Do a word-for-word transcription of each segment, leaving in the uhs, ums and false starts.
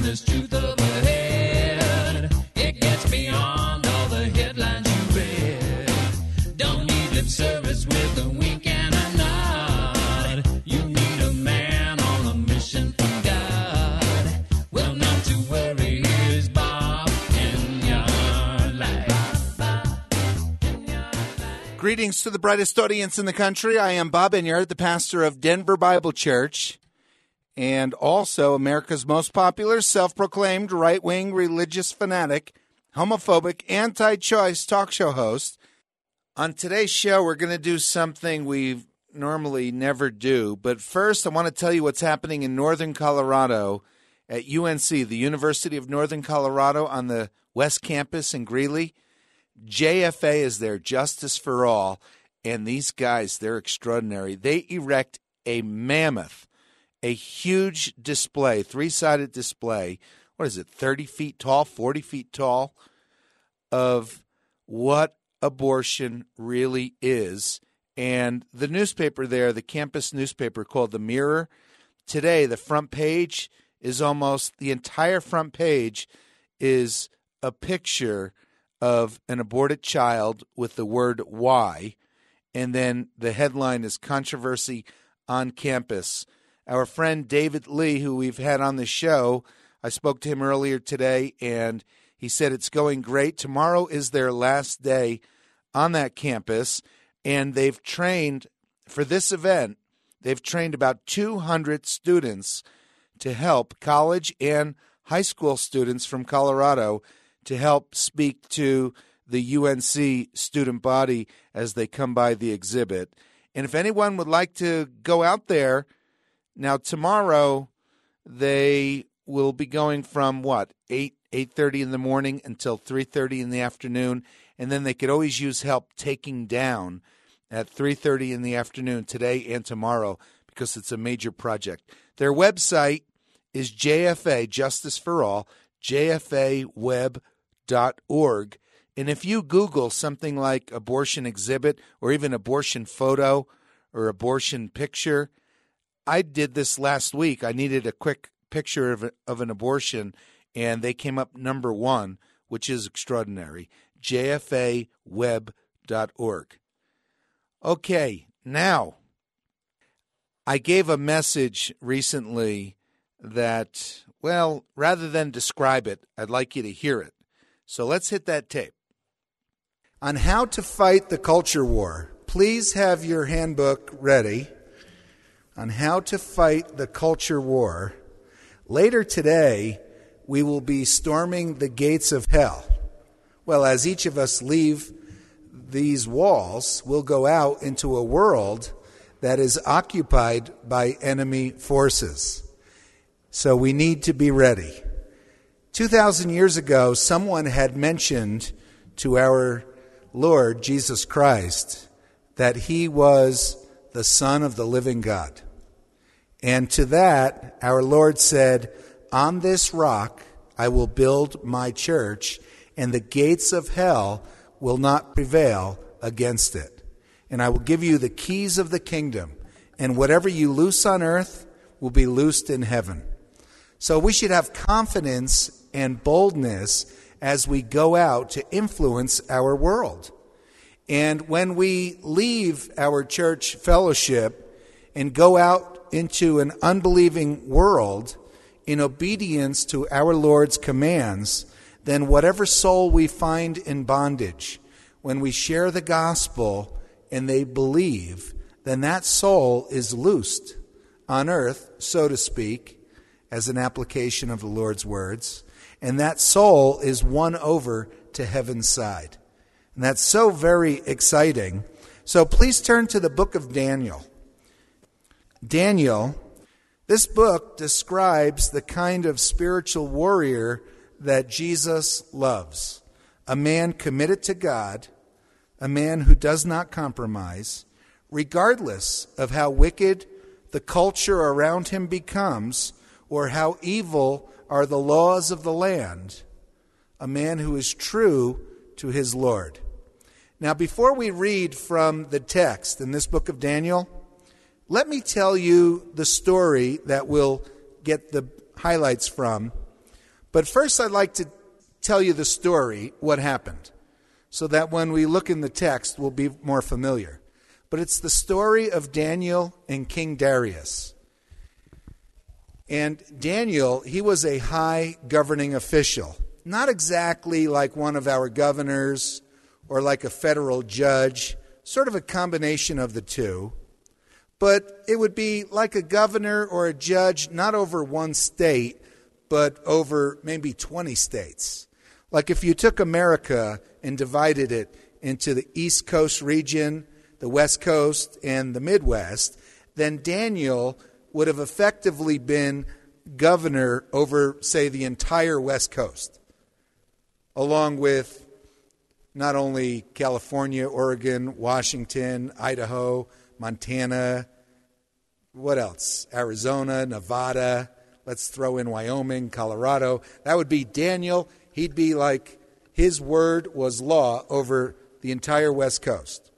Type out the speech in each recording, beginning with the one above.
there's truth up ahead. It gets beyond all the headlines you read. Don't need lip service with a wink and a nod. You need a man on a mission from God. Well, not to worry, here's Bob in your life. Greetings to the brightest audience in the country. I am Bob Enyart, the pastor of Denver Bible Church, and also America's most popular, self-proclaimed right-wing religious fanatic, homophobic, anti-choice talk show host. On today's show, we're going to do something we normally never do, but first I want to tell you what's happening in Northern Colorado at U N C, the University of Northern Colorado on the West Campus in Greeley. J F A is there, Justice for All, and these guys, they're extraordinary. They erect a mammoth, a huge display, three-sided display, what is it, thirty feet tall, forty feet tall, of what abortion really is. And the newspaper there, the campus newspaper called The Mirror, today the front page is almost, the entire front page is a picture of an aborted child with the word "why," and then the headline is "Controversy on Campus." Our friend David Lee, who we've had on the show, I spoke to him earlier today, and he said it's going great. Tomorrow is their last day on that campus, and they've trained, for this event, they've trained about two hundred students to help, college and high school students from Colorado, to help speak to the U N C student body as they come by the exhibit. And if anyone would like to go out there, now tomorrow they will be going from what, eight, eight thirty in the morning until three thirty in the afternoon, and then they could always use help taking down at three thirty in the afternoon today and tomorrow because it's a major project. Their website is J F A, Justice for All, J F A web dot org. And if you Google something like abortion exhibit or even abortion photo or abortion picture, I did this last week. I needed a quick picture of, of an abortion, and they came up number one, which is extraordinary, J F A web dot org. Okay, now, I gave a message recently that, well, rather than describe it, I'd like you to hear it. So let's hit that tape. On how to fight the culture war. Please have your handbook ready on how to fight the culture war. Later today, we will be storming the gates of hell. Well, as each of us leave these walls, we'll go out into a world that is occupied by enemy forces. So we need to be ready. Two thousand years ago, someone had mentioned to our Lord Jesus Christ that he was the Son of the living God. And to that, our Lord said, "On this rock I will build my church, and the gates of hell will not prevail against it. And I will give you the keys of the kingdom, and whatever you loose on earth will be loosed in heaven." So we should have confidence and boldness as we go out to influence our world. And when we leave our church fellowship and go out into an unbelieving world in obedience to our Lord's commands, then whatever soul we find in bondage, when we share the gospel and they believe, then that soul is loosed on earth, so to speak, as an application of the Lord's words, and that soul is won over to heaven's side. And that's so very exciting. So please turn to the book of Daniel. Daniel, this book describes the kind of spiritual warrior that Jesus loves. A man committed to God, a man who does not compromise, regardless of how wicked the culture around him becomes or how evil are the laws of the land, a man who is true to his Lord. Now, before we read from the text in this book of Daniel, let me tell you the story that we'll get the highlights from But first I'd like to tell you the story, what happened, so that when we look in the text, we'll be more familiar. But it's the story of Daniel and King Darius. And Daniel, he was a high governing official, not exactly like one of our governors or like a federal judge, sort of a combination of the two. But it would be like a governor or a judge, not over one state, but over maybe twenty states. Like if you took America and divided it into the East Coast region, the West Coast, and the Midwest, then Daniel would have effectively been governor over, say, the entire West Coast, along with not only California, Oregon, Washington, Idaho, Montana, what else? Arizona, Nevada, let's throw in Wyoming, Colorado. That would be Daniel. He'd be like, his word was law over the entire West Coast.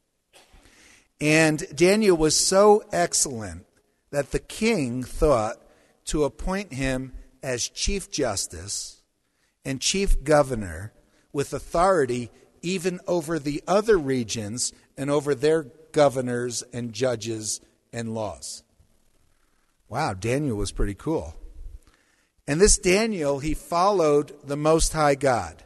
And Daniel was so excellent that the king thought to appoint him as chief justice and chief governor with authority even over the other regions and over their governors and judges and laws. Wow, Daniel was pretty cool. And this Daniel, he followed the Most High God.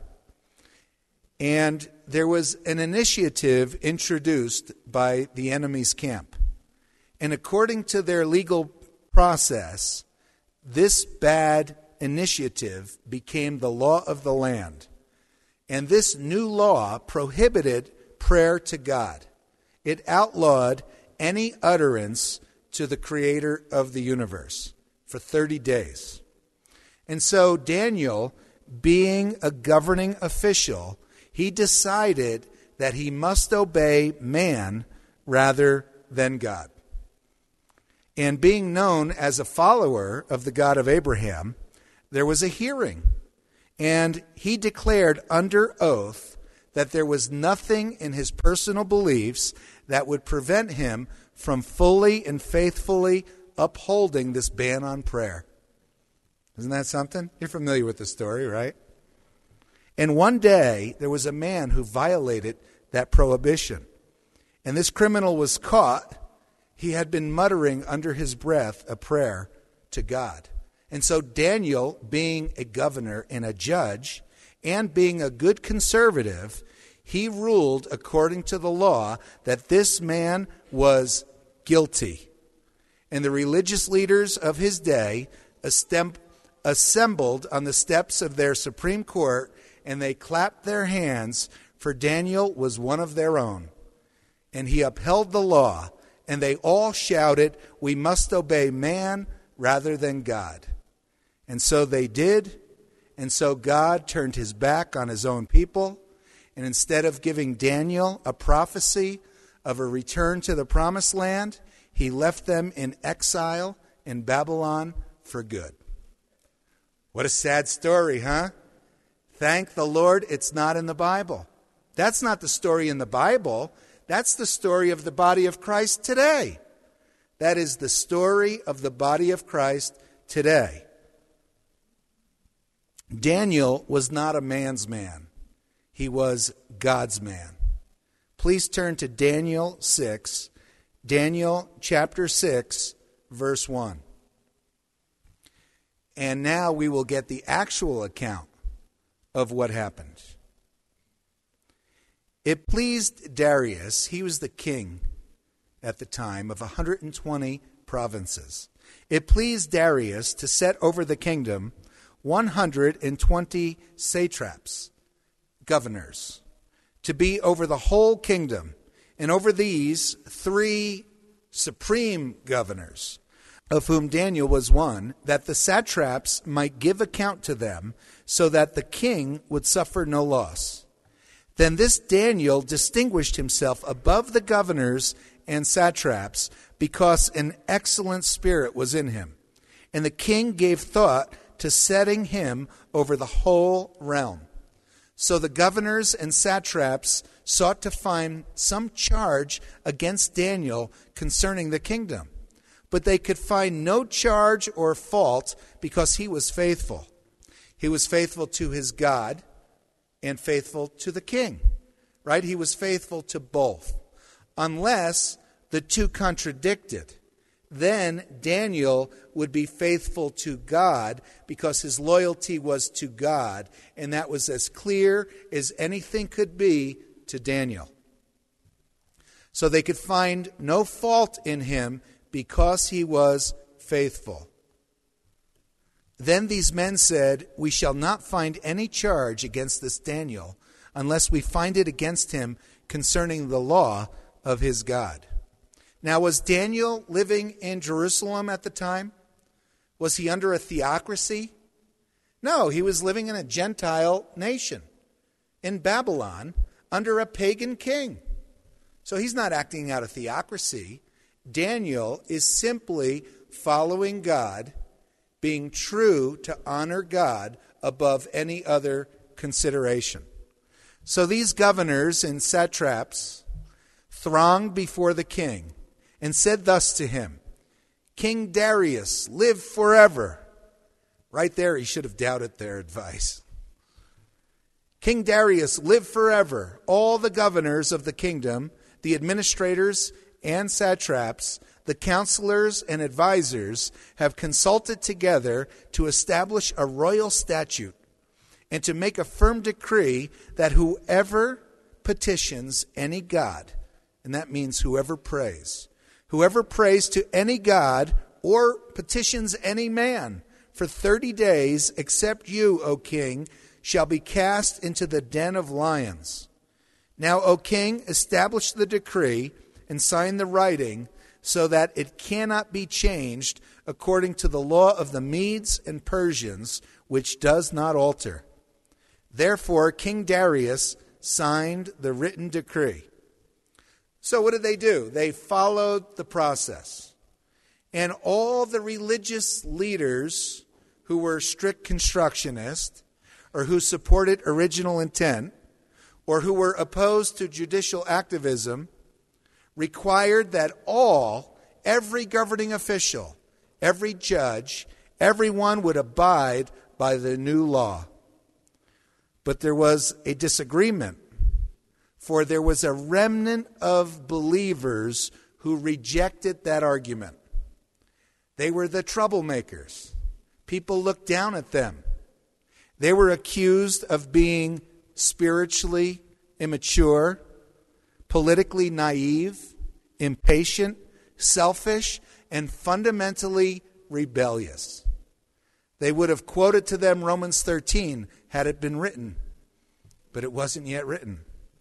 And there was an initiative introduced by the enemy's camp. And according to their legal process, this bad initiative became the law of the land. And this new law prohibited prayer to God. It outlawed any utterance to the creator of the universe for thirty days. And so Daniel, being a governing official, he decided that he must obey man rather than God. And being known as a follower of the God of Abraham, there was a hearing. And he declared under oath that there was nothing in his personal beliefs that would prevent him from fully and faithfully upholding this ban on prayer. Isn't that something? You're familiar with the story, right? And one day, there was a man who violated that prohibition. And this criminal was caught. He had been muttering under his breath a prayer to God. And so Daniel, being a governor and a judge, and being a good conservative, he ruled according to the law that this man was guilty. And the religious leaders of his day assembled on the steps of their Supreme Court, and they clapped their hands, for Daniel was one of their own. And he upheld the law, and they all shouted, "We must obey man rather than God." And so they did, and so God turned his back on his own people, and instead of giving Daniel a prophecy of a return to the promised land, he left them in exile in Babylon for good. What a sad story, huh? Thank the Lord it's not in the Bible. That's not the story in the Bible. That's the story of the body of Christ today. That is the story of the body of Christ today. Daniel was not a man's man. He was God's man. Please turn to Daniel six, Daniel chapter six, verse one. And now we will get the actual account of what happened. It pleased Darius, he was the king at the time of one hundred twenty provinces. It pleased Darius to set over the kingdom one hundred twenty satraps, governors, to be over the whole kingdom, and over these three supreme governors, of whom Daniel was one, that the satraps might give account to them, so that the king would suffer no loss. Then this Daniel distinguished himself above the governors and satraps, because an excellent spirit was in him. And the king gave thought to setting him over the whole realm. So the governors and satraps sought to find some charge against Daniel concerning the kingdom. But they could find no charge or fault, because he was faithful. He was faithful to his God and faithful to the king, right? He was faithful to both, unless the two contradicted. Then Daniel would be faithful to God because his loyalty was to God, and that was as clear as anything could be to Daniel. So they could find no fault in him because he was faithful. Then these men said, "We shall not find any charge against this Daniel unless we find it against him concerning the law of his God." Now, was Daniel living in Jerusalem at the time? Was he under a theocracy? No, he was living in a Gentile nation, in Babylon, under a pagan king. So he's not acting out of theocracy. Daniel is simply following God, being true to honor God above any other consideration. So these governors and satraps thronged before the king and said thus to him, "King Darius, live forever." Right there, he should have doubted their advice. "King Darius, live forever. All the governors of the kingdom, the administrators and satraps, the counselors and advisors have consulted together to establish a royal statute and to make a firm decree that whoever petitions any god," and that means whoever prays, "whoever prays to any god or petitions any man for thirty days, except you, O king, shall be cast into the den of lions. Now, O king, establish the decree and sign the writing so that it cannot be changed according to the law of the Medes and Persians, which does not alter." Therefore, King Darius signed the written decree. So what did they do? They followed the process. And all the religious leaders who were strict constructionists or who supported original intent or who were opposed to judicial activism required that all, every governing official, every judge, everyone would abide by the new law. But there was a disagreement, for there was a remnant of believers who rejected that argument. They were the troublemakers. People looked down at them. They were accused of being spiritually immature, politically naive, impatient, selfish, and fundamentally rebellious. They would have quoted to them Romans thirteen had it been written, but it wasn't yet written.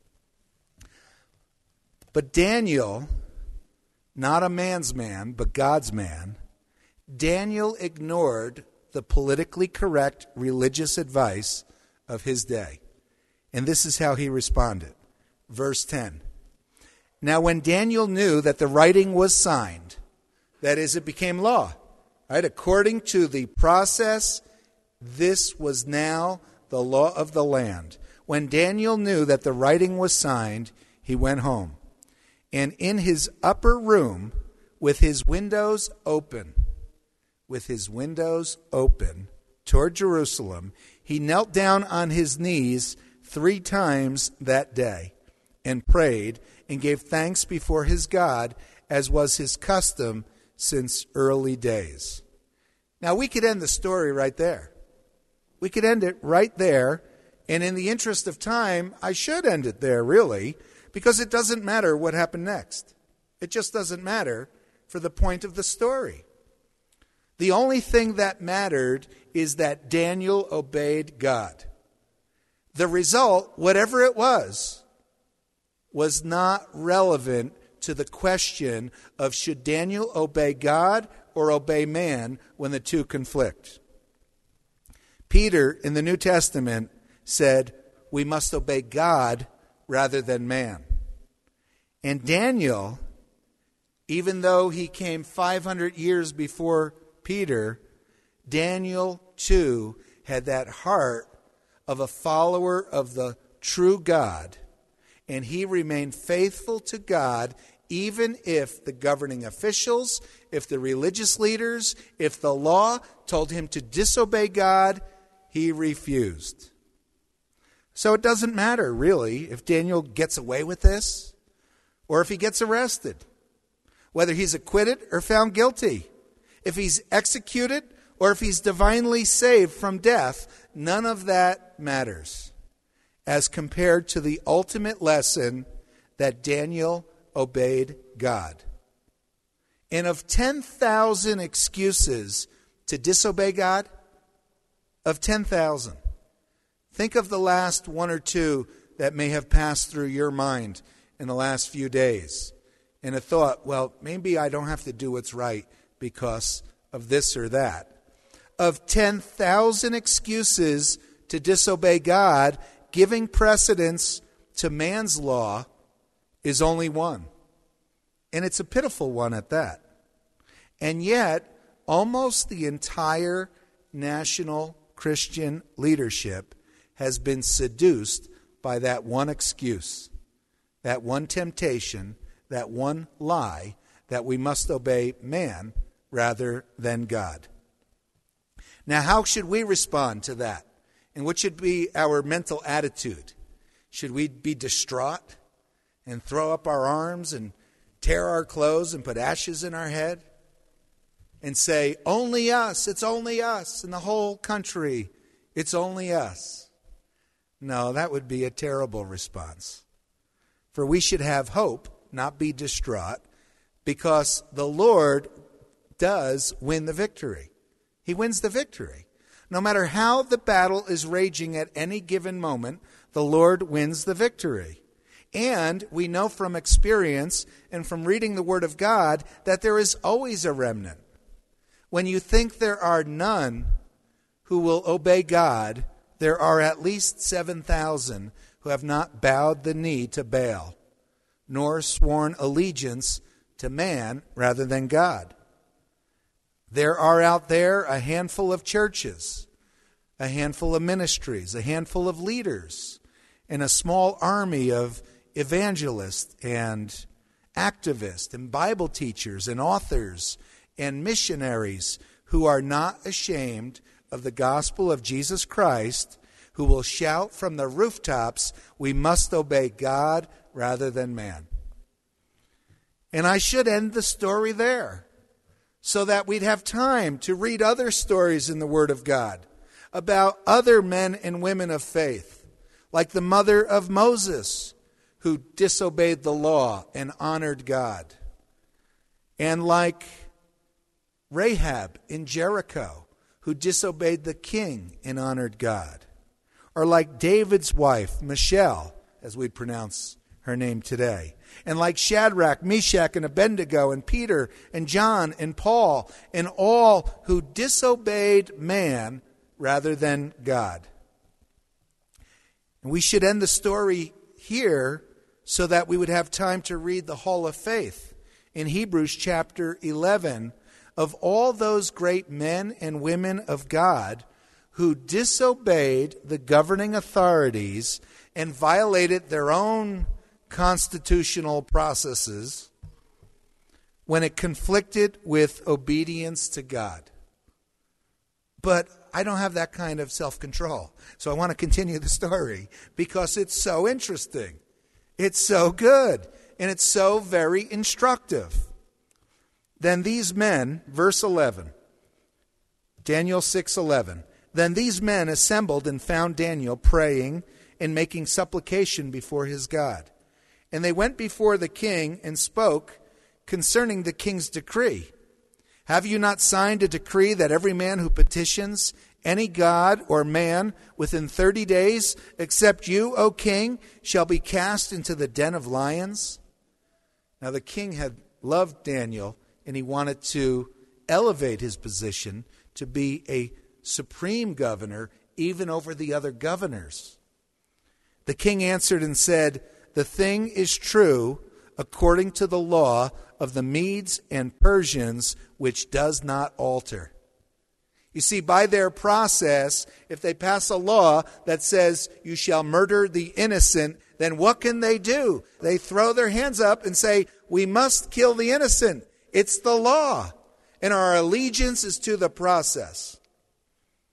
But Daniel, not a man's man, but God's man, Daniel ignored the politically correct religious advice of his day. And this is how he responded. Verse ten. Now when Daniel knew that the writing was signed, that is, it became law, right? According to the process, this was now the law of the land. When Daniel knew that the writing was signed, he went home. And in his upper room, with his windows open, with his windows open toward Jerusalem, he knelt down on his knees three times that day and prayed and gave thanks before his God, as was his custom since early days. Now, we could end the story right there. We could end it right there. And in the interest of time, I should end it there, really, because it doesn't matter what happened next. It just doesn't matter for the point of the story. The only thing that mattered is that Daniel obeyed God. The result, whatever it was, was not relevant to the question of should Daniel obey God or obey man when the two conflict. Peter in the New Testament said, we must obey God rather than man. And Daniel, even though he came five hundred years before Peter, Daniel too had that heart of a follower of the true God. And he remained faithful to God even if the governing officials, if the religious leaders, if the law told him to disobey God, he refused. So it doesn't matter, really, if Daniel gets away with this or if he gets arrested, whether he's acquitted or found guilty, if he's executed or if he's divinely saved from death. None of that matters as compared to the ultimate lesson that Daniel obeyed God. And of ten thousand excuses to disobey God, of ten thousand, think of the last one or two that may have passed through your mind in the last few days. And a thought, well, maybe I don't have to do what's right because of this or that. Of ten thousand excuses to disobey God, giving precedence to man's law is only one. And it's a pitiful one at that. And yet, almost the entire national Christian leadership has been seduced by that one excuse, that one temptation, that one lie, that we must obey man rather than God. Now, how should we respond to that? And what should be our mental attitude? Should we be distraught and throw up our arms and tear our clothes and put ashes in our head and say, only us, it's only us, in the whole country, it's only us? No, that would be a terrible response. For we should have hope, not be distraught, because the Lord does win the victory. He wins the victory. No matter how the battle is raging at any given moment, the Lord wins the victory. And we know from experience and from reading the Word of God that there is always a remnant. When you think there are none who will obey God, there are at least seven thousand who have not bowed the knee to Baal, nor sworn allegiance to man rather than God. There are out there a handful of churches, a handful of ministries, a handful of leaders, and a small army of evangelists and activists and Bible teachers and authors and missionaries who are not ashamed of the gospel of Jesus Christ, who will shout from the rooftops, we must obey God rather than man. And I should end the story there, so that we'd have time to read other stories in the Word of God about other men and women of faith, like the mother of Moses, who disobeyed the law and honored God, and like Rahab in Jericho, who disobeyed the king and honored God, or like David's wife, Michal, as we pronounce her name today, and like Shadrach, Meshach, and Abednego, and Peter, and John, and Paul, and all who disobeyed man rather than God. And we should end the story here so that we would have time to read the Hall of Faith in Hebrews chapter eleven of all those great men and women of God who disobeyed the governing authorities and violated their own constitutional processes when it conflicted with obedience to God. But I don't have that kind of self-control. So I want to continue the story because it's so interesting. It's so good. And it's so very instructive. Then these men, verse eleven, Daniel six eleven. Then these men assembled and found Daniel praying and making supplication before his God. And they went before the king and spoke concerning the king's decree. Have you not signed a decree that every man who petitions any god or man within thirty days, except you, O king, shall be cast into the den of lions? Now the king had loved Daniel, and he wanted to elevate his position to be a supreme governor, even over the other governors. The king answered and said, the thing is true according to the law of the Medes and Persians, which does not alter. You see, by their process, if they pass a law that says you shall murder the innocent, then what can they do? They throw their hands up and say, we must kill the innocent. It's the law. And our allegiance is to the process.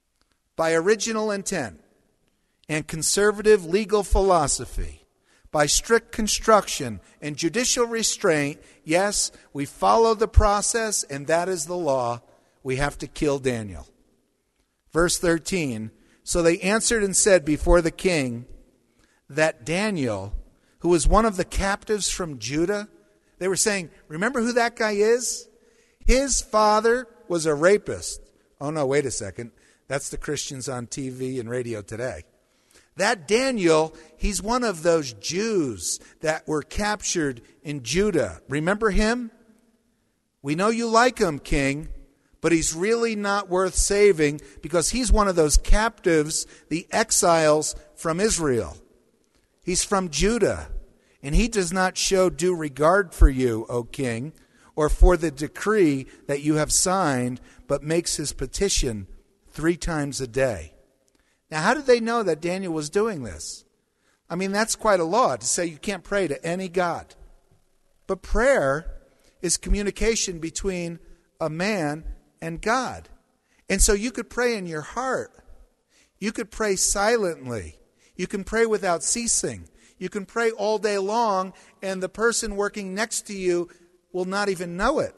by original intent and conservative legal philosophy, by strict construction and judicial restraint, yes, we follow the process, and that is the law. We have to kill Daniel. Verse thirteen, so they answered and said before the king that Daniel, who was one of the captives from Judah, they were saying, remember who that guy is? His father was a rapist. Oh no, wait a second. That's the Christians on T V and radio today. That Daniel, he's one of those Jews that were captured in Judah. Remember him? We know you like him, king, but he's really not worth saving because he's one of those captives, the exiles from Israel. He's from Judah, and he does not show due regard for you, O king, or for the decree that you have signed, but makes his petition three times a day. Now, how did they know that Daniel was doing this? I mean, that's quite a law to say you can't pray to any god. But prayer is communication between a man and God. And so you could pray in your heart. You could pray silently. You can pray without ceasing. You can pray all day long, and the person working next to you will not even know it.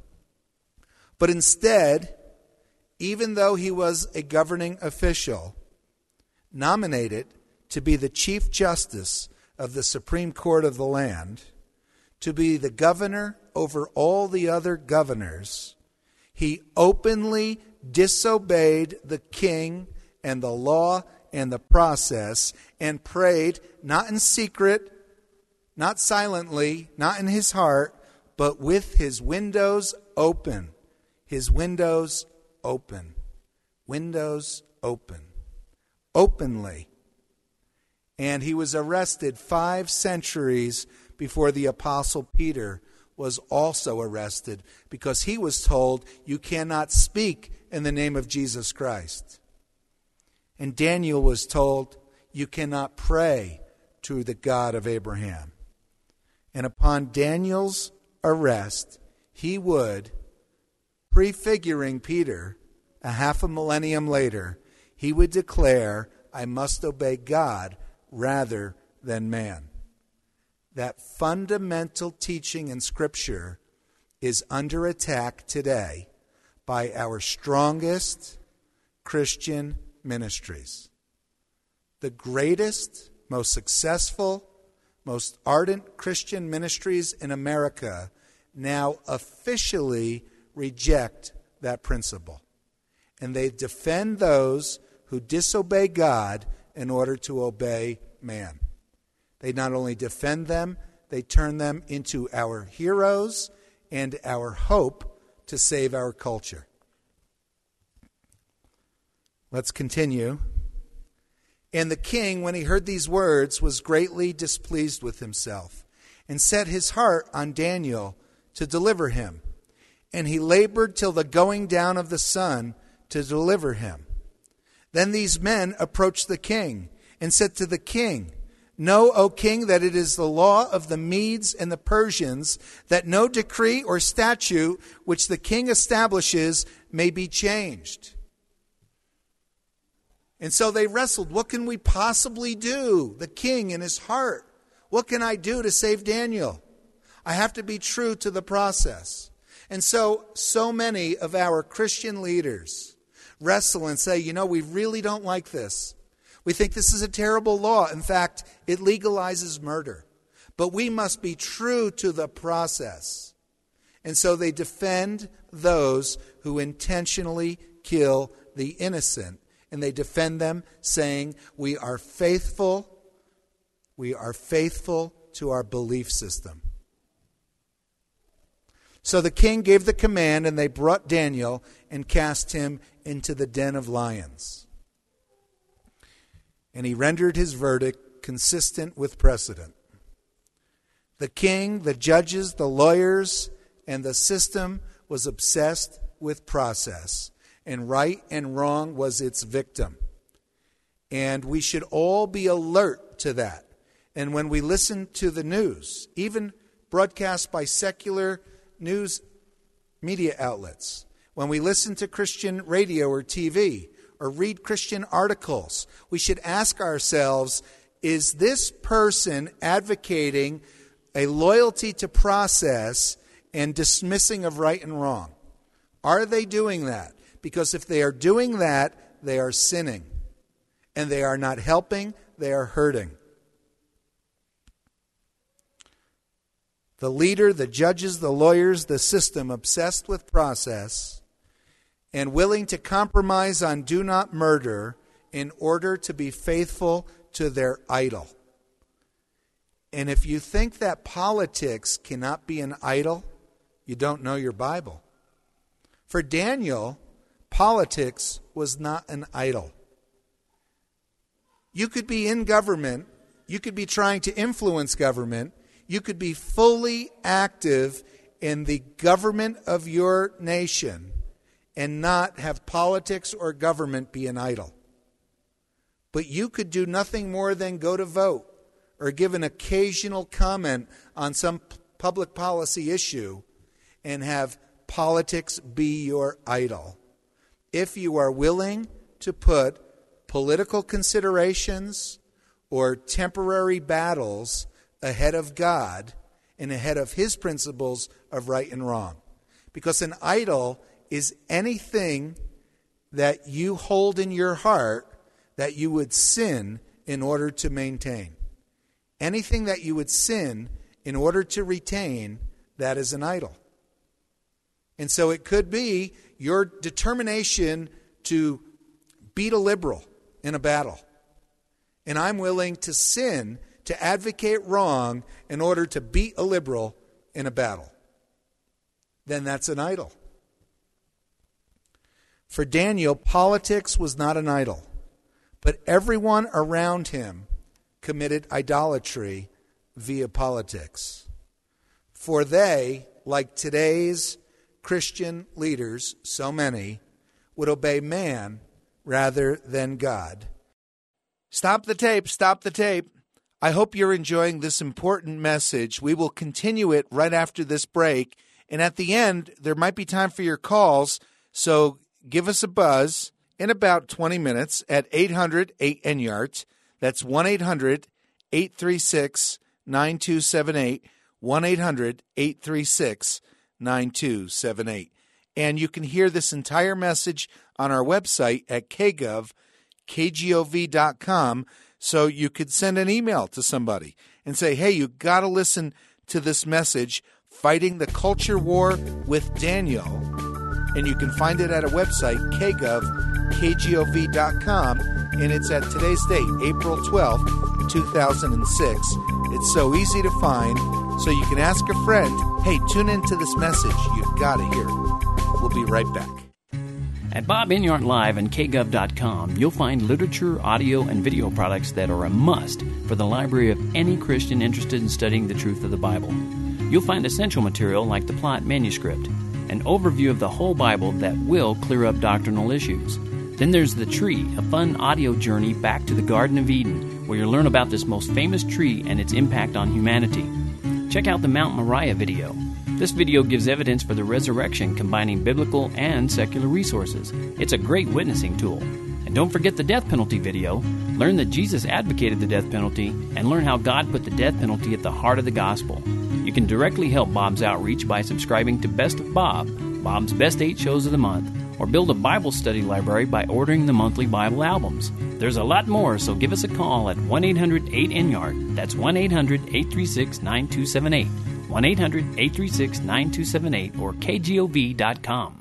But instead, even though he was a governing official, nominated to be the Chief Justice of the Supreme Court of the land, to be the governor over all the other governors, he openly disobeyed the king and the law and the process and prayed, not in secret, not silently, not in his heart, but with his windows open. His windows open. Windows open. Openly. And he was arrested five centuries before the Apostle Peter was also arrested because he was told, you cannot speak in the name of Jesus Christ. And Daniel was told, you cannot pray to the God of Abraham. And upon Daniel's arrest, he would, prefiguring Peter, a half a millennium later, he would declare, I must obey God rather than man. That fundamental teaching in Scripture is under attack today by our strongest Christian ministries. The greatest, most successful, most ardent Christian ministries in America now officially reject that principle. And they defend those who disobey God in order to obey man. They not only defend them, they turn them into our heroes and our hope to save our culture. Let's continue. And the king, when he heard these words, was greatly displeased with himself, and set his heart on Daniel to deliver him. And he labored till the going down of the sun to deliver him. Then these men approached the king, and said to the king, Know, O king, that it is the law of the Medes and the Persians that no decree or statute which the king establishes may be changed. And so they wrestled. What can we possibly do? The king in his heart. What can I do to save Daniel? I have to be true to the process. And so, so many of our Christian leaders wrestle and say, you know, we really don't like this. We think this is a terrible law. In fact, it legalizes murder. But we must be true to the process. And so they defend those who intentionally kill the innocent. And they defend them, saying, we are faithful, we are faithful to our belief system. So the king gave the command, and they brought Daniel and cast him into the den of lions. And he rendered his verdict consistent with precedent. The king, the judges, the lawyers, and the system was obsessed with process. And right and wrong was its victim. And we should all be alert to that. And when we listen to the news, even broadcast by secular news media outlets, when we listen to Christian radio or T V, or read Christian articles. We should ask ourselves, is this person advocating a loyalty to process and dismissing of right and wrong? Are they doing that? Because if they are doing that, they are sinning. And they are not helping, they are hurting. The leader, the judges, the lawyers, the system obsessed with process and willing to compromise on do not murder in order to be faithful to their idol. And if you think that politics cannot be an idol, you don't know your Bible. For Daniel, politics was not an idol. You could be in government, you could be trying to influence government, you could be fully active in the government of your nation and not have politics or government be an idol. But you could do nothing more than go to vote or give an occasional comment on some p- public policy issue and have politics be your idol. If you are willing to put political considerations or temporary battles ahead of God and ahead of His principles of right and wrong. Because an idol is anything that you hold in your heart that you would sin in order to maintain. Anything that you would sin in order to retain, that is an idol. And so it could be your determination to beat a liberal in a battle. And I'm willing to sin, to advocate wrong in order to beat a liberal in a battle. Then that's an idol. For Daniel, politics was not an idol, but everyone around him committed idolatry via politics. For they, like today's Christian leaders, so many, would obey man rather than God. Stop the tape, stop the tape. I hope you're enjoying this important message. We will continue it right after this break. And at the end, there might be time for your calls. So give us a buzz in about twenty minutes at eight hundred eight N Y A R T. That's one eight hundred eight three six nine two seven eight, one eight hundred eight three six nine two seven eight. And you can hear this entire message on our website at k gov, k g o v dot com. So you could send an email to somebody and say, hey, you got to listen to this message, Fighting the Culture War with Daniel. And you can find it at a website, k gov, k g o v dot com. And it's at today's date, April twelfth, two thousand six. It's so easy to find. So you can ask a friend, hey, tune into this message. You've got to hear it. We'll be right back. At Bob Enyart Live and k gov dot com, you'll find literature, audio, and video products that are a must for the library of any Christian interested in studying the truth of the Bible. You'll find essential material like the Plot manuscript, an overview of the whole Bible that will clear up doctrinal issues. Then there's The Tree, a fun audio journey back to the Garden of Eden, where you'll learn about this most famous tree and its impact on humanity. Check out the Mount Moriah video. This video gives evidence for the resurrection, combining biblical and secular resources. It's a great witnessing tool. And don't forget the death penalty video. Learn that Jesus advocated the death penalty and learn how God put the death penalty at the heart of the gospel. You can directly help Bob's outreach by subscribing to Best of Bob, Bob's Best Eight Shows of the Month, or build a Bible study library by ordering the monthly Bible albums. There's a lot more, so give us a call at one eight hundred eight N Y A R T. That's one eight hundred eight three six nine two seven eight. one eight hundred eight three six nine two seven eight or k g o v dot com.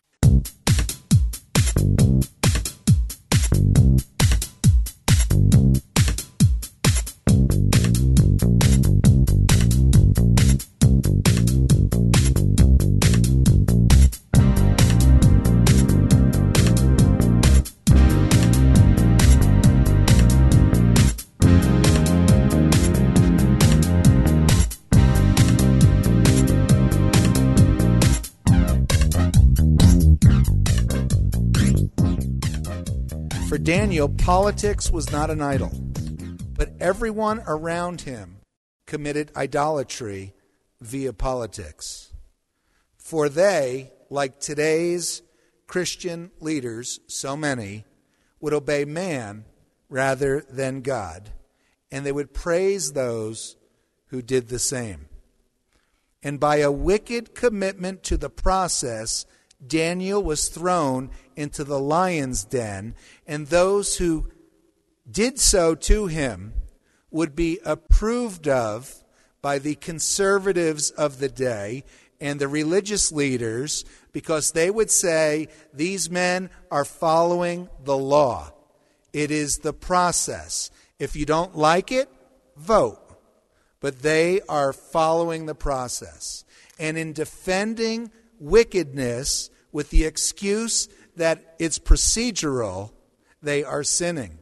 For Daniel, politics was not an idol, but everyone around him committed idolatry via politics. For they, like today's Christian leaders, so many, would obey man rather than God, and they would praise those who did the same. And by a wicked commitment to the process, Daniel was thrown into the lion's den, and those who did so to him would be approved of by the conservatives of the day and the religious leaders, because they would say these men are following the law. It is the process. If you don't like it, vote. But they are following the process. And in defending wickedness with the excuse that it's procedural, they are sinning.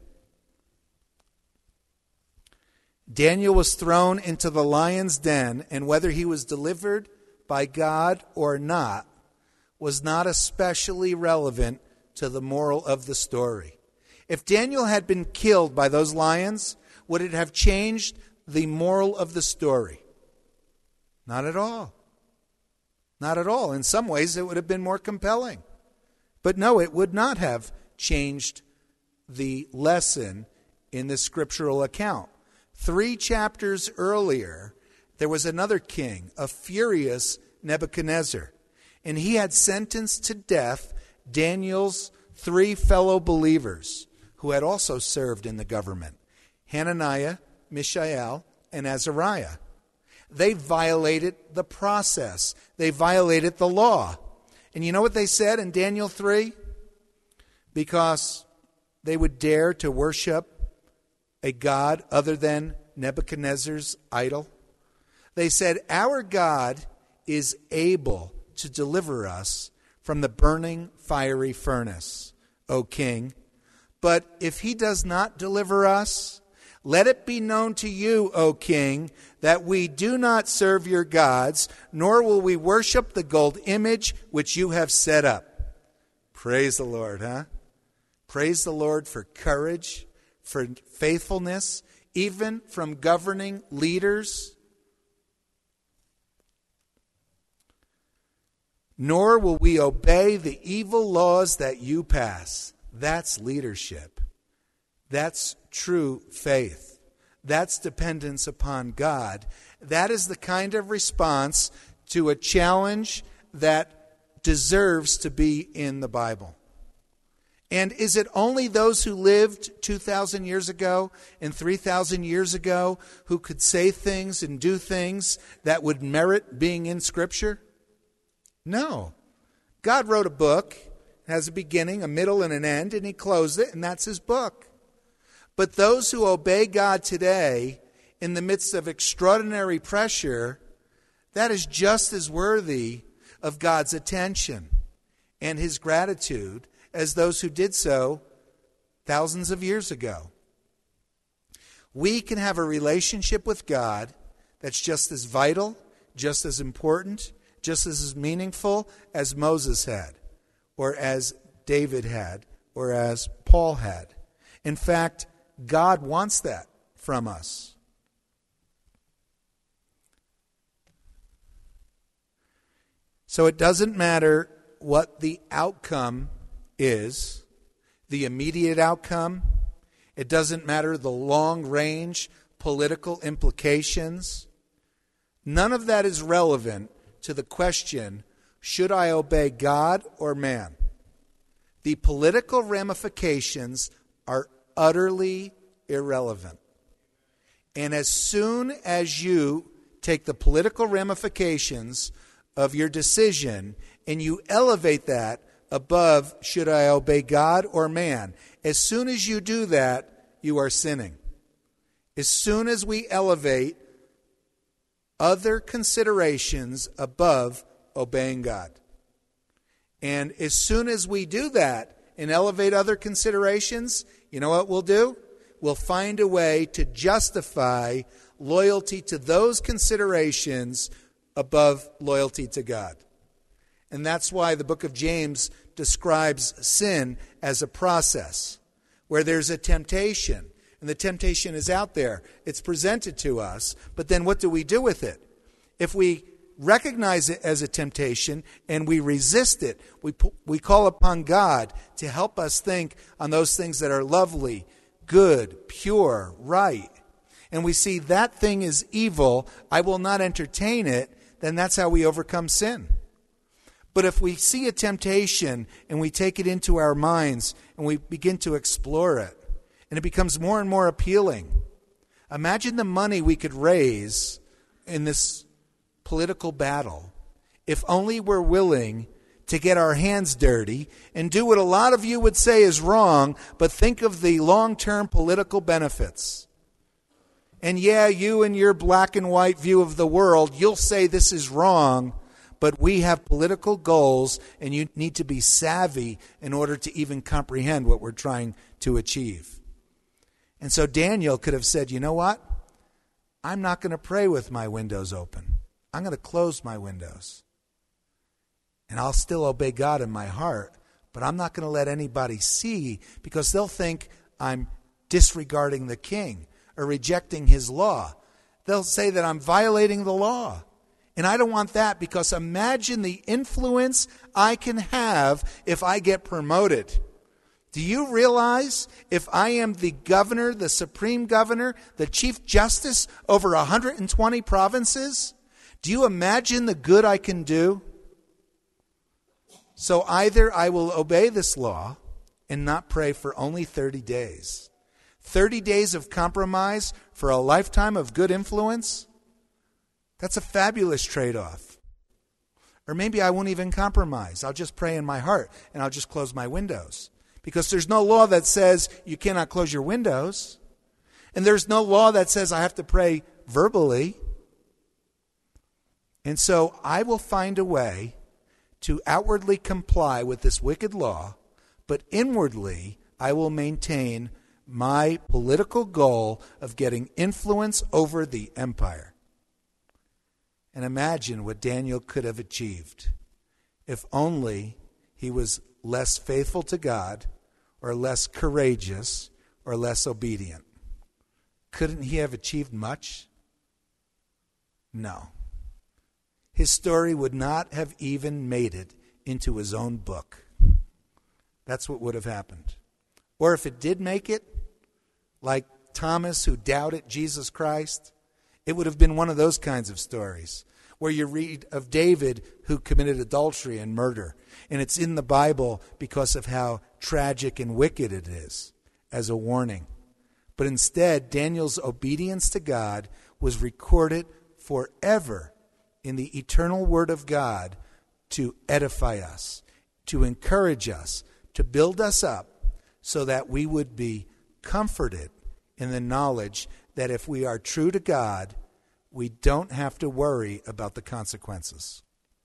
Daniel was thrown into the lion's den, and whether he was delivered by God or not was not especially relevant to the moral of the story. If Daniel had been killed by those lions, would it have changed the moral of the story? Not at all. Not at all. In some ways, it would have been more compelling. But no, it would not have changed the lesson in the scriptural account. Three chapters earlier, there was another king, a furious Nebuchadnezzar, and he had sentenced to death Daniel's three fellow believers who had also served in the government, Hananiah, Mishael, and Azariah. They violated the process. They violated the law. And you know what they said in Daniel three? Because they would dare to worship a god other than Nebuchadnezzar's idol. They said, our God is able to deliver us from the burning fiery furnace, O king. But if he does not deliver us, let it be known to you, O king, that we do not serve your gods, nor will we worship the gold image which you have set up. Praise the Lord, huh? Praise the Lord for courage, for faithfulness, even from governing leaders. Nor will we obey the evil laws that you pass. That's leadership. That's true faith. That's dependence upon God. That is the kind of response to a challenge that deserves to be in the Bible. And is it only those who lived two thousand years ago and three thousand years ago who could say things and do things that would merit being in Scripture? No. God wrote a book. It has a beginning, a middle, and an end, and he closed it, and that's his book. But those who obey God today in the midst of extraordinary pressure, that is just as worthy of God's attention and his gratitude as those who did so thousands of years ago. We can have a relationship with God that's just as vital, just as important, just as meaningful as Moses had, or as David had, or as Paul had. In fact, God wants that from us. So it doesn't matter what the outcome is, the immediate outcome. It doesn't matter the long-range political implications. None of that is relevant to the question, should I obey God or man? The political ramifications are utterly irrelevant. And as soon as you take the political ramifications of your decision and you elevate that above, should I obey God or man? As soon as you do that, you are sinning. As soon as we elevate other considerations above obeying God. And as soon as we do that and elevate other considerations, you know what we'll do? We'll find a way to justify loyalty to those considerations above loyalty to God. And that's why the book of James describes sin as a process where there's a temptation. And the temptation is out there. It's presented to us. But then what do we do with it? If we recognize it as a temptation and we resist it. We, we call upon God to help us think on those things that are lovely, good, pure, right. And we see that thing is evil, I will not entertain it, then that's how we overcome sin. But if we see a temptation and we take it into our minds and we begin to explore it, and it becomes more and more appealing, imagine the money we could raise in this political battle if only we're willing to get our hands dirty and do what a lot of you would say is wrong, but think of the long-term political benefits. And yeah, you and your black and white view of the world, you'll say this is wrong, but we have political goals and you need to be savvy in order to even comprehend what we're trying to achieve. And so Daniel could have said, you know what? I'm not going to pray with my windows open. I'm going to close my windows. And I'll still obey God in my heart, but I'm not going to let anybody see because they'll think I'm disregarding the king or rejecting his law. They'll say that I'm violating the law. And I don't want that because imagine the influence I can have if I get promoted. Do you realize if I am the governor, the supreme governor, the chief justice over one hundred twenty provinces? Do you imagine the good I can do? So either I will obey this law and not pray for only thirty days. thirty days of compromise for a lifetime of good influence? That's a fabulous trade-off. Or maybe I won't even compromise. I'll just pray in my heart and I'll just close my windows. Because there's no law that says you cannot close your windows. And there's no law that says I have to pray verbally. And so I will find a way to outwardly comply with this wicked law, but inwardly I will maintain my political goal of getting influence over the empire. And imagine what Daniel could have achieved if only he was less faithful to God or less courageous or less obedient. Couldn't he have achieved much? No. His story would not have even made it into his own book. That's what would have happened. Or if it did make it, like Thomas who doubted Jesus Christ, it would have been one of those kinds of stories where you read of David who committed adultery and murder. And it's in the Bible because of how tragic and wicked it is as a warning. But instead, Daniel's obedience to God was recorded forever in the eternal Word of God to edify us, to encourage us, to build us up so that we would be comforted in the knowledge that if we are true to God, we don't have to worry about the consequences.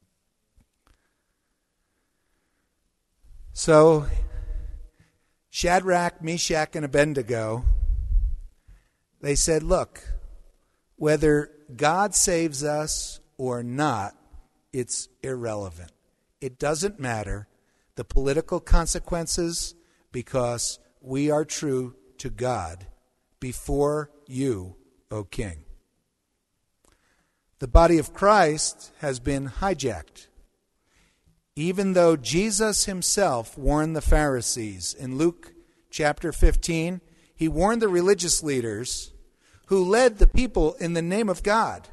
So, Shadrach, Meshach, and Abednego, they said, look, whether God saves us or not, it's irrelevant. It doesn't matter the political consequences because we are true to God before you, O King. The body of Christ has been hijacked. Even though Jesus himself warned the Pharisees in Luke chapter fifteen, he warned the religious leaders who led the people in the name of God.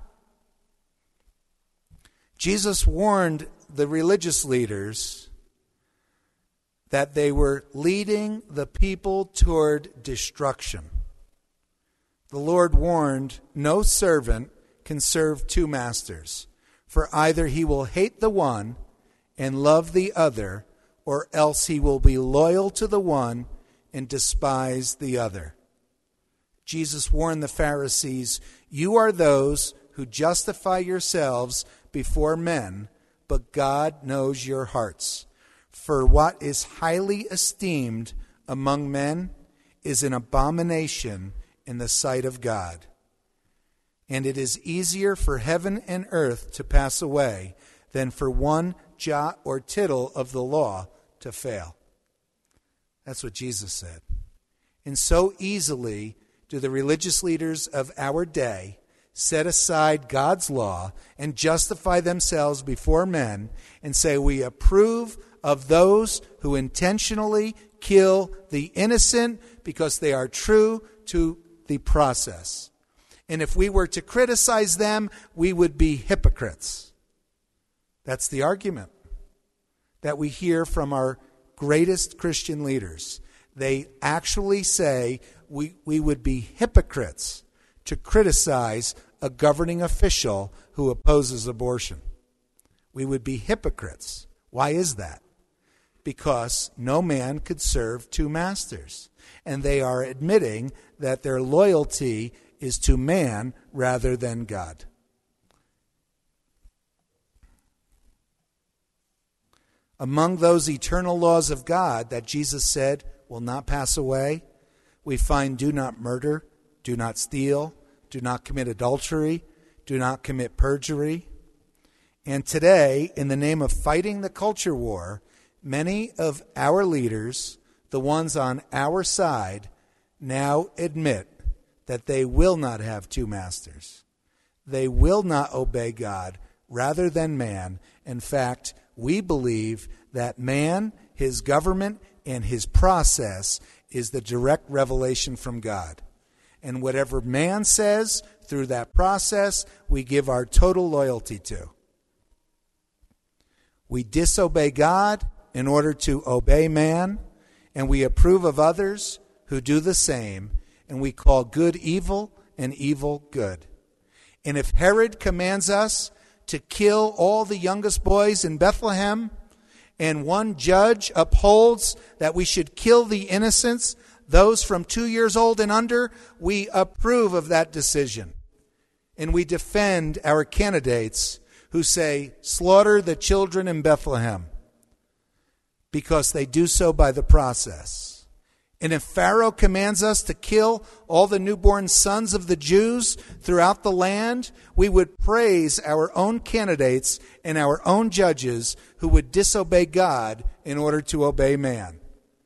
Jesus warned the religious leaders that they were leading the people toward destruction. The Lord warned, no servant can serve two masters, for either he will hate the one and love the other, or else he will be loyal to the one and despise the other. Jesus warned the Pharisees, you are those who justify yourselves before men, but God knows your hearts. For what is highly esteemed among men is an abomination in the sight of God. And it is easier for heaven and earth to pass away than for one jot or tittle of the law to fail. That's what Jesus said. And so easily do the religious leaders of our day set aside God's law and justify themselves before men and say, we approve of those who intentionally kill the innocent because they are true to the process. And if we were to criticize them, we would be hypocrites. That's the argument that we hear from our greatest Christian leaders. They actually say we, we would be hypocrites to criticize a governing official who opposes abortion. We would be hypocrites. Why is that? Because no man could serve two masters. And they are admitting that their loyalty is to man rather than God. Among those eternal laws of God that Jesus said will not pass away, we find do not murder, do not steal, do not commit adultery, do not commit perjury. And today, in the name of fighting the culture war, many of our leaders, the ones on our side, now admit that they will not have two masters. They will not obey God rather than man. In fact, we believe that man, his government, and his process is the direct revelation from God. And whatever man says through that process, we give our total loyalty to. We disobey God in order to obey man, and we approve of others who do the same, and we call good evil and evil good. And if Herod commands us to kill all the youngest boys in Bethlehem, and one judge upholds that we should kill the innocents, those from two years old and under, we approve of that decision. And we defend our candidates who say, slaughter the children in Bethlehem, because they do so by the process. And if Pharaoh commands us to kill all the newborn sons of the Jews throughout the land, we would praise our own candidates and our own judges who would disobey God in order to obey man.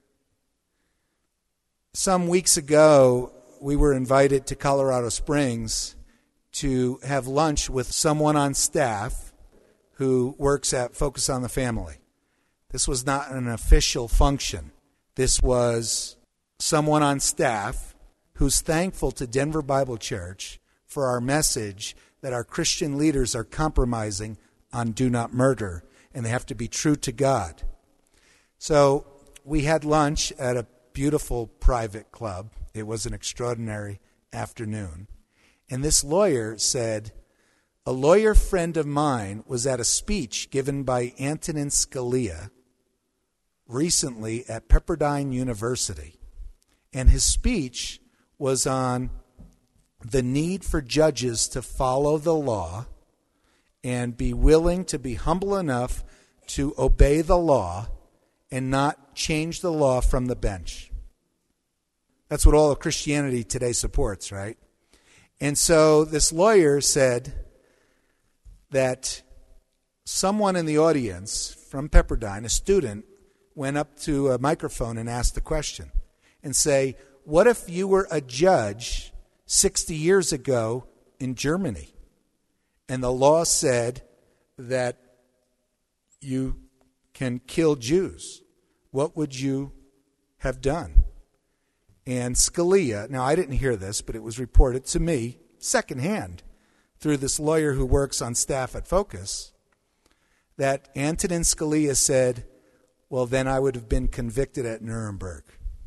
Some weeks ago, we were invited to Colorado Springs to have lunch with someone on staff who works at Focus on the Family. This was not an official function. This was someone on staff who's thankful to Denver Bible Church for our message that our Christian leaders are compromising on do not murder, and they have to be true to God. So we had lunch at a beautiful private club. It was an extraordinary afternoon. And this lawyer said, a lawyer friend of mine was at a speech given by Antonin Scalia recently at Pepperdine University. And his speech was on the need for judges to follow the law and be willing to be humble enough to obey the law and not change the law from the bench. That's what all of Christianity today supports, right? And so this lawyer said that someone in the audience from Pepperdine, a student, went up to a microphone and asked the question and say, what if you were a judge sixty years ago in Germany and the law said that you can kill Jews? What would you have done? And Scalia, now I didn't hear this, but it was reported to me secondhand through this lawyer who works on staff at Focus, that Antonin Scalia said, well, then I would have been convicted at Nuremberg.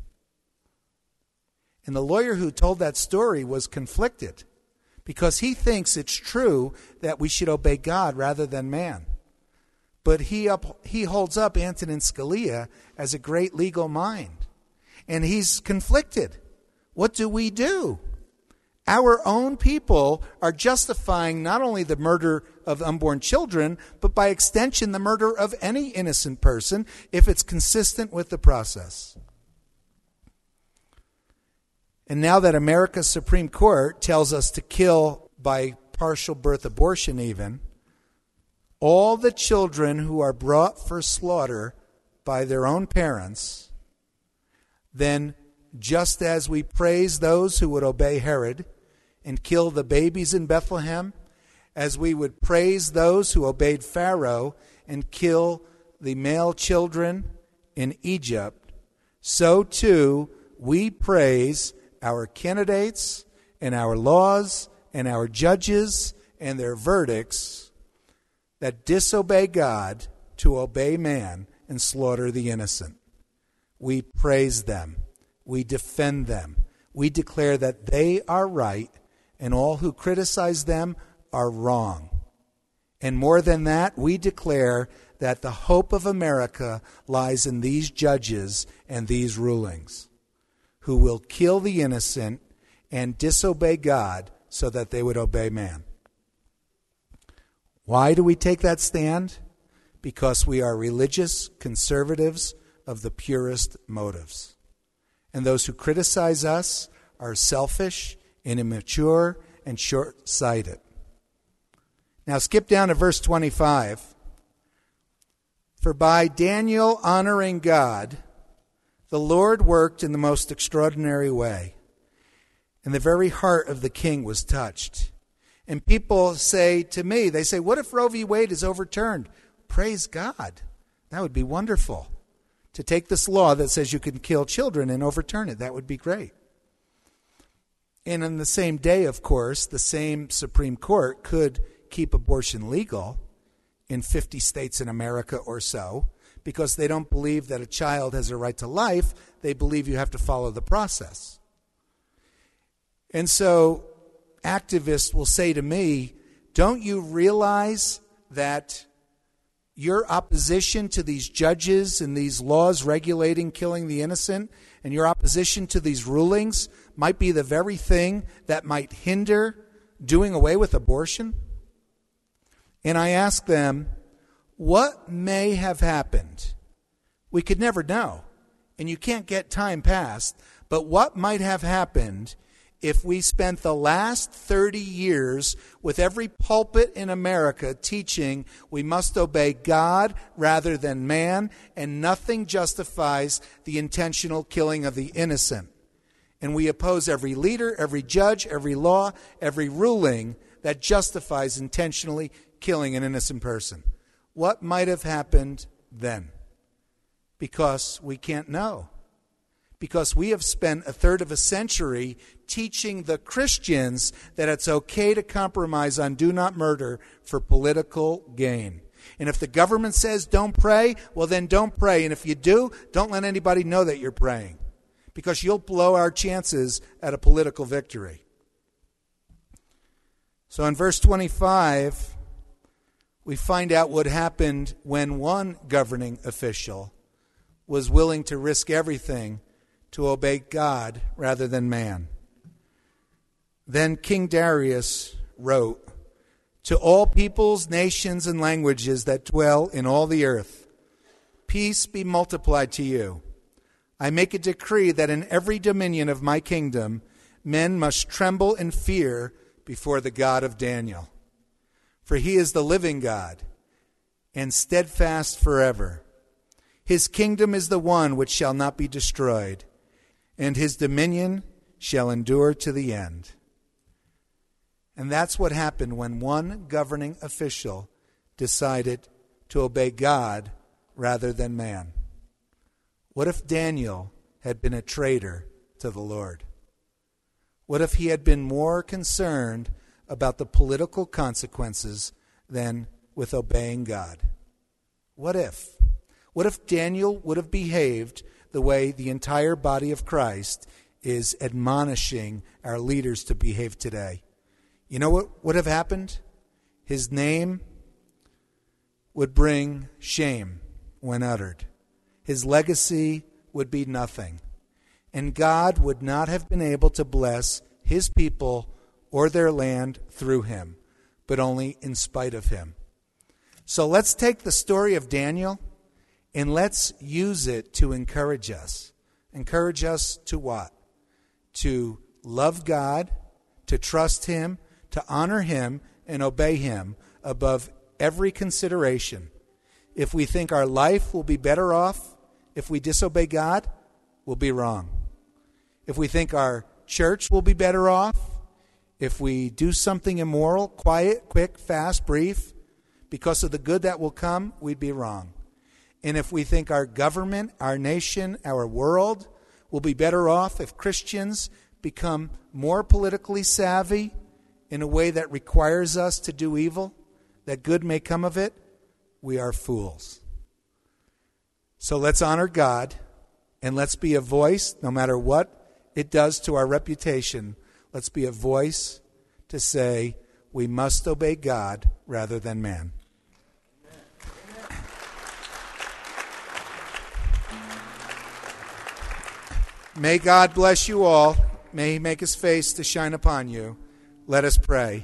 And the lawyer who told that story was conflicted because he thinks it's true that we should obey God rather than man. But he up, he holds up Antonin Scalia as a great legal mind. And he's conflicted. What do we do? Our own people are justifying not only the murder of unborn children, but by extension the murder of any innocent person if it's consistent with the process. And now that America's Supreme Court tells us to kill by partial birth abortion even, all the children who are brought for slaughter by their own parents, then just as we praise those who would obey Herod and kill the babies in Bethlehem, as we would praise those who obeyed Pharaoh and kill the male children in Egypt, so too we praise our candidates and our laws and our judges and their verdicts that disobey God to obey man and slaughter the innocent. We praise them. We defend them. We declare that they are right and all who criticize them are wrong. And more than that, we declare that the hope of America lies in these judges and these rulings, who will kill the innocent and disobey God so that they would obey man. Why do we take that stand? Because we are religious conservatives of the purest motives. And those who criticize us are selfish and immature and short-sighted. Now skip down to verse twenty-five. For by Daniel honoring God, the Lord worked in the most extraordinary way, and the very heart of the king was touched. And people say to me, they say, what if Roe v. Wade is overturned? Praise God. That would be wonderful. To take this law that says you can kill children and overturn it, that would be great. And on the same day, of course, the same Supreme Court could keep abortion legal in fifty states in America or so, because they don't believe that a child has a right to life. They believe you have to follow the process. And so activists will say to me, don't you realize that your opposition to these judges and these laws regulating killing the innocent and your opposition to these rulings might be the very thing that might hinder doing away with abortion? And I ask them, what may have happened? We could never know, and you can't get time past, but what might have happened if we spent the last thirty years with every pulpit in America teaching we must obey God rather than man, and nothing justifies the intentional killing of the innocent? And we oppose every leader, every judge, every law, every ruling that justifies intentionally killing an innocent person. What might have happened then? Because we can't know. Because we have spent a third of a century teaching the Christians that it's okay to compromise on do not murder for political gain. And if the government says don't pray, well then don't pray. And if you do, don't let anybody know that you're praying, because you'll blow our chances at a political victory. So in verse twenty-five, we find out what happened when one governing official was willing to risk everything to obey God rather than man. Then King Darius wrote, to all peoples, nations, and languages that dwell in all the earth, peace be multiplied to you. I make a decree that in every dominion of my kingdom, men must tremble in fear before the God of Daniel. For he is the living God and steadfast forever. His kingdom is the one which shall not be destroyed, and his dominion shall endure to the end. And that's what happened when one governing official decided to obey God rather than man. What if Daniel had been a traitor to the Lord? What if he had been more concerned about the political consequences than with obeying God? What if? What if Daniel would have behaved the way the entire body of Christ is admonishing our leaders to behave today? You know what would have happened? His name would bring shame when uttered. His legacy would be nothing. And God would not have been able to bless his people or their land through him, but only in spite of him. So let's take the story of Daniel and let's use it to encourage us. Encourage us to what? To love God, to trust him, to honor him, and obey him above every consideration. If we think our life will be better off if we disobey God, we'll be wrong. If we think our church will be better off If we do something immoral, quiet, quick, fast, brief, because of the good that will come, we'd be wrong. And if we think our government, our nation, our world will be better off if Christians become more politically savvy in a way that requires us to do evil, that good may come of it, we are fools. So let's honor God, and let's be a voice, no matter what it does to our reputation. Let's be a voice to say we must obey God rather than man. May God bless you all. May he make his face to shine upon you. Let us pray.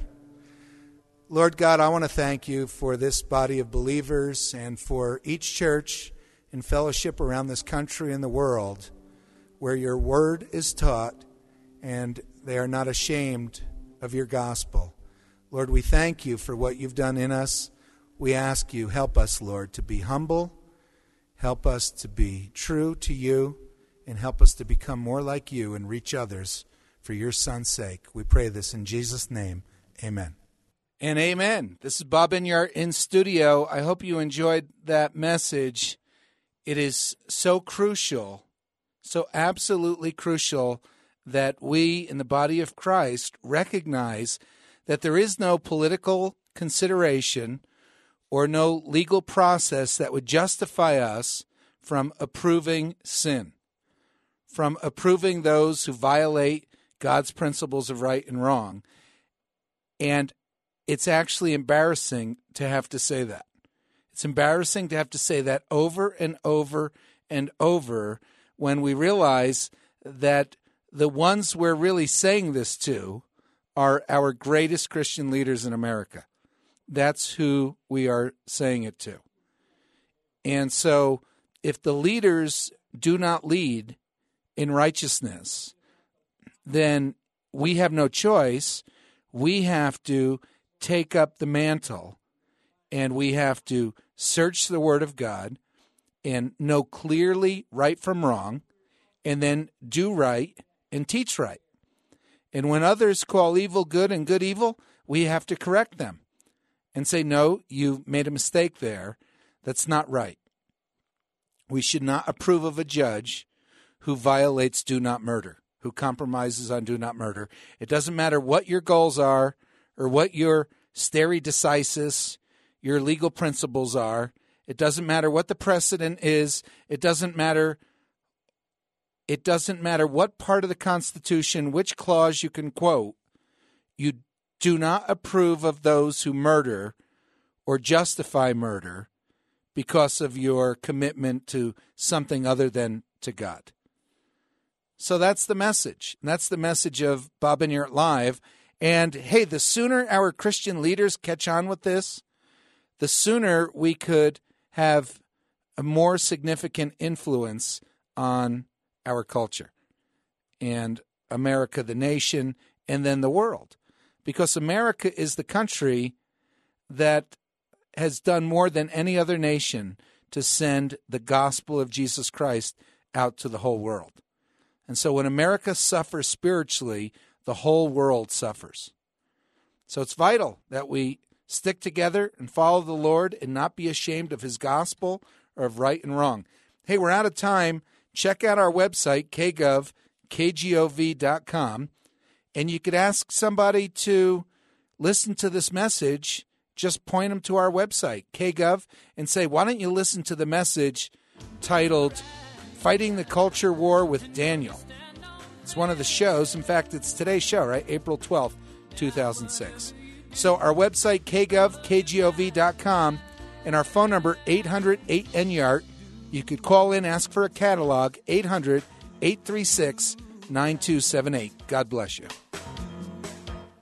Lord God, I want to thank you for this body of believers and for each church and fellowship around this country and the world where your word is taught and they are not ashamed of your gospel. Lord, we thank you for what you've done in us. We ask you, help us, Lord, to be humble. Help us to be true to you. And help us to become more like you and reach others for your Son's sake. We pray this in Jesus' name. Amen. And amen. This is Bob Enyart in studio. I hope you enjoyed that message. It is so crucial, so absolutely crucial that we in the body of Christ recognize that there is no political consideration or no legal process that would justify us from approving sin, from approving those who violate God's principles of right and wrong. And it's actually embarrassing to have to say that. It's embarrassing to have to say that over and over and over when we realize that the ones we're really saying this to are our greatest Christian leaders in America. That's who we are saying it to. And so if the leaders do not lead in righteousness, then we have no choice. We have to take up the mantle, and we have to search the Word of God and know clearly right from wrong, and then do right and teach right. And when others call evil good and good evil, we have to correct them and say, no, you made a mistake there. That's not right. We should not approve of a judge who violates do not murder, who compromises on do not murder. It doesn't matter what your goals are or what your stare decisis, your legal principles are. It doesn't matter what the precedent is. It doesn't matter. It doesn't matter what part of the Constitution, which clause you can quote. You do not approve of those who murder or justify murder because of your commitment to something other than to God. So that's the message. That's the message of Bob Enyart Live. And hey, the sooner our Christian leaders catch on with this, the sooner we could have a more significant influence on our culture and America, the nation, and then the world. Because America is the country that has done more than any other nation to send the gospel of Jesus Christ out to the whole world. And so when America suffers spiritually, the whole world suffers. So it's vital that we stick together and follow the Lord and not be ashamed of his gospel or of right and wrong. Hey, we're out of time. Check out our website, k gov k g o v dot com, and you could ask somebody to listen to this message. Just point them to our website, k gov, and say, why don't you listen to the message titled Fighting the Culture War with Daniel. It's one of the shows. In fact, it's today's show, right? April twelfth, two thousand six. So our website, k gov k g o v dot com, and our phone number, eight hundred eight N Y A R T. You could call in, ask for a catalog, eight hundred eight three six nine two seven eight. God bless you.